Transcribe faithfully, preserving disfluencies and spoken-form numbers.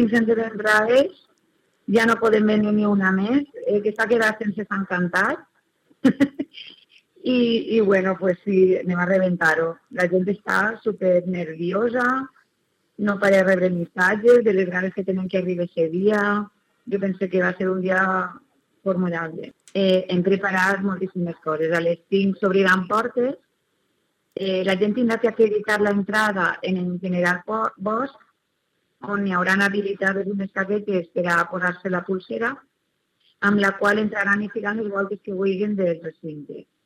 cinc centes entrades, ja no podem venir ni una més, eh, que s'ha quedat sense Sant Cantat. I, I, bueno, pues sí, anem a rebentar-ho. La gent està super nerviosa, no para de rebre missatges de les ganes que tenen que arribar aquest dia. Jo pensé que va ser un dia formidable. Eh, hem preparat moltíssimes coses. A les cinc s'obriran portes. Eh, la gent tindrà que acreditar l'entrada en el General Bosch, on hi haurà habilitades unes caquetes per a posar-se la pulsera, amb la qual entraran i ficaran les voltes que vulguin del recinte.